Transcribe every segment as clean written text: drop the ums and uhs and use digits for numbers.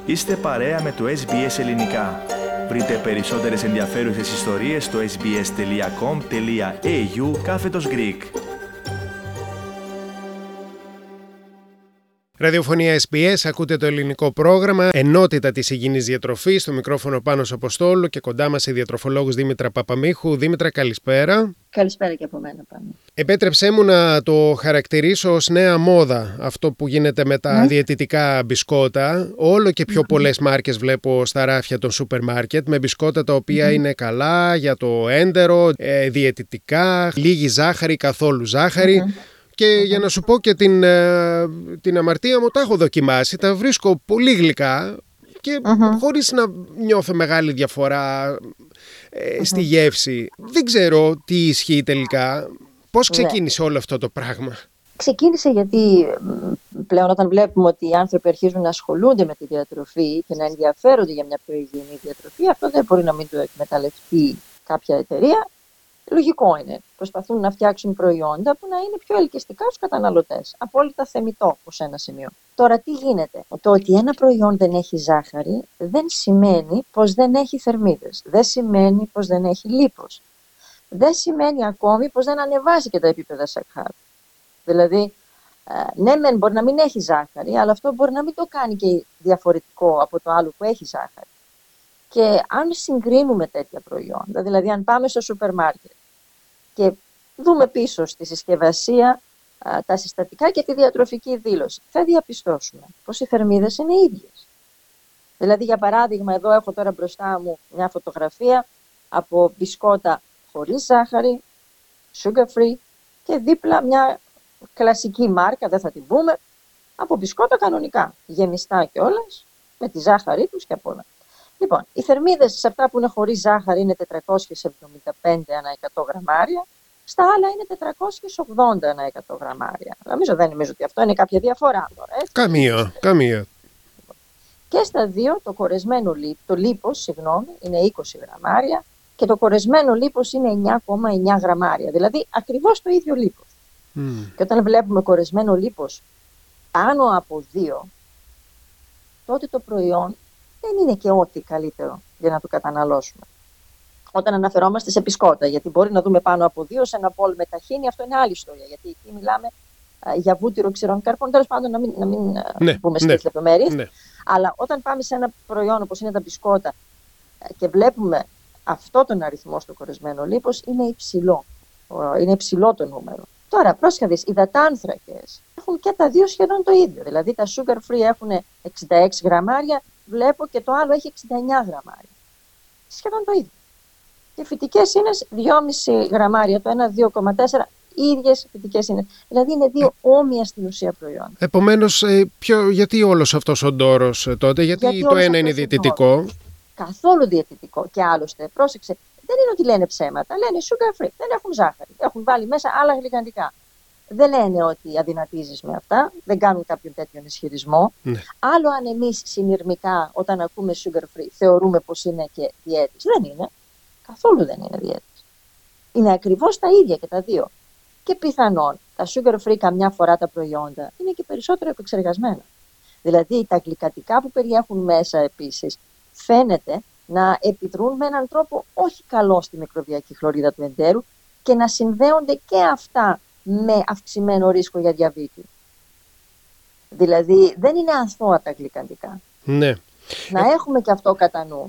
Είστε παρέα με το SBS Ελληνικά. Βρείτε περισσότερες ενδιαφέρουσες ιστορίες στο sbs.com.au/Greek. Ραδιοφωνία SBS, ακούτε το ελληνικό πρόγραμμα Ενότητα της Υγιεινής Διατροφής. Στο μικρόφωνο Πάνος Αποστόλου και κοντά μας η διατροφολόγος Δήμητρα Παπαμίχου. Δήμητρα, καλησπέρα. Καλησπέρα και από μένα, Πάνο. Επέτρεψέ μου να το χαρακτηρίσω ως νέα μόδα αυτό που γίνεται με τα διαιτητικά μπισκότα. Όλο και πιο πολλές μάρκες βλέπω στα ράφια των σούπερ μάρκετ με μπισκότα τα οποία είναι καλά για το έντερο, διαιτητικά, λίγη ζάχαρη, καθόλου ζάχαρη. Και για να σου πω και την αμαρτία μου, τα έχω δοκιμάσει, τα βρίσκω πολύ γλυκά και χωρίς να νιώθω μεγάλη διαφορά στη γεύση. Δεν ξέρω τι ισχύει τελικά. Πώς ξεκίνησε όλο αυτό το πράγμα? Ξεκίνησε γιατί πλέον όταν βλέπουμε ότι οι άνθρωποι αρχίζουν να ασχολούνται με τη διατροφή και να ενδιαφέρονται για μια πιο υγιεινή διατροφή, αυτό δεν μπορεί να μην το εκμεταλλευτεί κάποια εταιρεία. Λογικό είναι. Προσπαθούν να φτιάξουν προϊόντα που να είναι πιο ελκυστικά στους καταναλωτές. Απόλυτα θεμιτό ως ένα σημείο. Τώρα τι γίνεται? Το ότι ένα προϊόν δεν έχει ζάχαρη δεν σημαίνει πως δεν έχει θερμίδες. Δεν σημαίνει πως δεν έχει λίπος. Δεν σημαίνει ακόμη πως δεν ανεβάζει και τα επίπεδα σακχάρου. Δηλαδή, ναι μεν μπορεί να μην έχει ζάχαρη, αλλά αυτό μπορεί να μην το κάνει και διαφορετικό από το άλλο που έχει ζάχαρη. Και αν συγκρίνουμε τέτοια προϊόντα, δηλαδή αν πάμε στο σούπερ μάρκετ και δούμε πίσω στη συσκευασία τα συστατικά και τη διατροφική δήλωση, θα διαπιστώσουμε πως οι θερμίδες είναι ίδιες. Δηλαδή, για παράδειγμα, εδώ έχω τώρα μπροστά μου μια φωτογραφία από μπισκότα χωρίς ζάχαρη, sugar free, και δίπλα μια κλασική μάρκα, δεν θα την πούμε, από μπισκότα κανονικά, γεμιστά κιόλας, με τη ζάχαρη τους και απ' όλα. Λοιπόν, οι θερμίδες σε αυτά που είναι χωρίς ζάχαρη είναι 475 ανά 100 γραμμάρια, στα άλλα είναι 480 ανά 100 γραμμάρια. Δεν νομίζω ότι αυτό είναι κάποια διαφορά τώρα. Έτσι. Καμία. Και στα δύο το λίπος είναι 20 γραμμάρια και το κορεσμένο λίπος είναι 9,9 γραμμάρια. Δηλαδή ακριβώς το ίδιο λίπος. Και όταν βλέπουμε κορεσμένο λίπος πάνω από 2, τότε το προϊόν δεν είναι και ό,τι καλύτερο για να το καταναλώσουμε. Όταν αναφερόμαστε σε μπισκότα, γιατί μπορεί να δούμε πάνω από 2 σε ένα μπολ με ταχίνι, αυτό είναι άλλη ιστορία. Γιατί εκεί μιλάμε για βούτυρο ξηρών καρπών. Τέλος πάντων, να μην πούμε στις λεπτομέρειες. Ναι. Αλλά όταν πάμε σε ένα προϊόν όπως είναι τα μπισκότα και βλέπουμε αυτό τον αριθμό στο κορεσμένο λίπος, είναι υψηλό. Είναι υψηλό το νούμερο. Τώρα, πρόσεχε δεις, οι υδατάνθρακες έχουν και τα δύο σχεδόν το ίδιο. Δηλαδή, τα sugar free έχουν 66 γραμμάρια. Βλέπω και το άλλο έχει 69 γραμμάρια. Σχεδόν το ίδιο. Και φυτικές ίνες 2,5 γραμμάρια. Το ένα 2,4. Οι ίδιες φυτικές ίνες. Δηλαδή είναι δύο όμοια στην ουσία προϊόντα. Επομένως, γιατί όλος αυτός ο ντόρος τότε? Γιατί το ένα είναι διαιτητικό? Καθόλου διαιτητικό. Και άλλωστε, πρόσεξε, δεν είναι ότι λένε ψέματα. Λένε sugar free. Δεν έχουν ζάχαρη. Έχουν βάλει μέσα άλλα γλυκαντικά. Δεν λένε ότι αδυνατίζεις με αυτά, δεν κάνουν κάποιον τέτοιον ισχυρισμό. Ναι. Άλλο αν εμείς συνειρμικά όταν ακούμε sugar free θεωρούμε πως είναι και διέτης. Δεν είναι. Καθόλου δεν είναι διέτης. Είναι ακριβώς τα ίδια και τα δύο. Και πιθανόν τα sugar free καμιά φορά τα προϊόντα είναι και περισσότερο επεξεργασμένα. Δηλαδή τα γλυκαντικά που περιέχουν μέσα επίσης φαίνεται να επιδρούν με έναν τρόπο όχι καλό στη μικροβιακή χλωρίδα του εντέρου και να συνδέονται και αυτά με αυξημένο ρίσκο για διαβήτη. Δηλαδή δεν είναι αθώα τα γλυκαντικά. Ναι. Να έχουμε και αυτό κατά νου.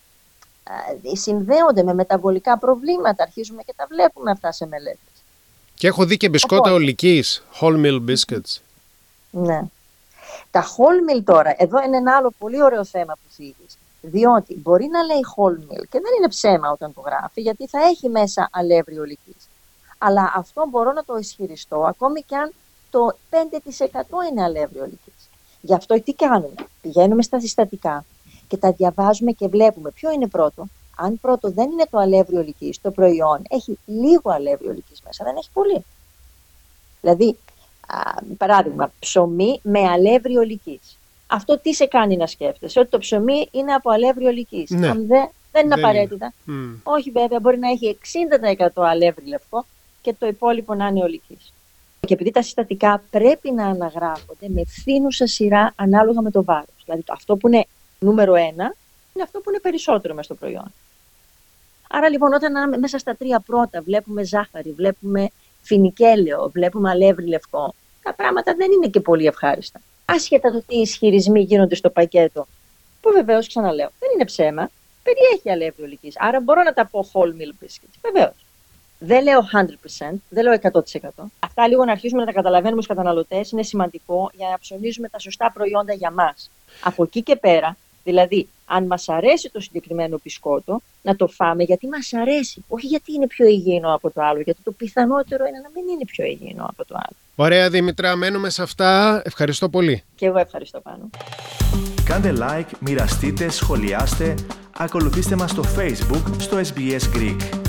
Συνδέονται με μεταβολικά προβλήματα, αρχίζουμε και τα βλέπουμε αυτά σε μελέτες. Και έχω δει και μπισκότα ολικής, whole meal biscuits. Ναι. Τα whole meal τώρα, εδώ είναι ένα άλλο πολύ ωραίο θέμα που θίγεις. Διότι μπορεί να λέει whole meal και δεν είναι ψέμα όταν το γράφει, γιατί θα έχει μέσα αλεύρι ολικής. Αλλά αυτό μπορώ να το ισχυριστώ ακόμη και αν το 5% είναι αλεύρι ολικής. Γι' αυτό τι κάνουμε? Πηγαίνουμε στα συστατικά και τα διαβάζουμε και βλέπουμε ποιο είναι πρώτο. Αν πρώτο δεν είναι το αλεύρι ολικής, το προϊόν έχει λίγο αλεύρι ολικής μέσα, δεν έχει πολύ. Δηλαδή, παράδειγμα, ψωμί με αλεύρι ολικής. Αυτό τι σε κάνει να σκέφτεσαι? Ότι το ψωμί είναι από αλεύρι ολικής. Ναι. Αν δεν είναι απαραίτητα. Όχι βέβαια, μπορεί να έχει 60% αλεύρι λευκό και το υπόλοιπο να είναι ολικής. Και επειδή τα συστατικά πρέπει να αναγράφονται με φθήνουσα σειρά ανάλογα με το βάρος. Δηλαδή αυτό που είναι νούμερο 1 είναι αυτό που είναι περισσότερο μες στο προϊόν. Άρα λοιπόν όταν μέσα στα 3 πρώτα βλέπουμε ζάχαρη, βλέπουμε φινικέλαιο, βλέπουμε αλεύρι λευκό, τα πράγματα δεν είναι και πολύ ευχάριστα. Άσχετα το τι ισχυρισμοί γίνονται στο πακέτο, που βεβαίως ξαναλέω, δεν είναι ψέμα, περιέχει αλεύρι ολικής. Άρα μπορώ να τα πω whole meal biscuits, βεβαίως. Δεν λέω 100%, δεν λέω 100%. Αυτά λίγο να αρχίσουμε να τα καταλαβαίνουμε ως καταναλωτές είναι σημαντικό για να ψωνίζουμε τα σωστά προϊόντα για μας. Από εκεί και πέρα, δηλαδή, αν μας αρέσει το συγκεκριμένο μπισκότο, να το φάμε γιατί μας αρέσει. Όχι γιατί είναι πιο υγιεινό από το άλλο, γιατί το πιθανότερο είναι να μην είναι πιο υγιεινό από το άλλο. Ωραία, Δήμητρα, μένουμε σε αυτά. Ευχαριστώ πολύ. Και εγώ ευχαριστώ πάνω. Κάντε like, μοιραστείτε, σχολιάστε, ακολουθήστε μας στο Facebook, στο SBS Greek.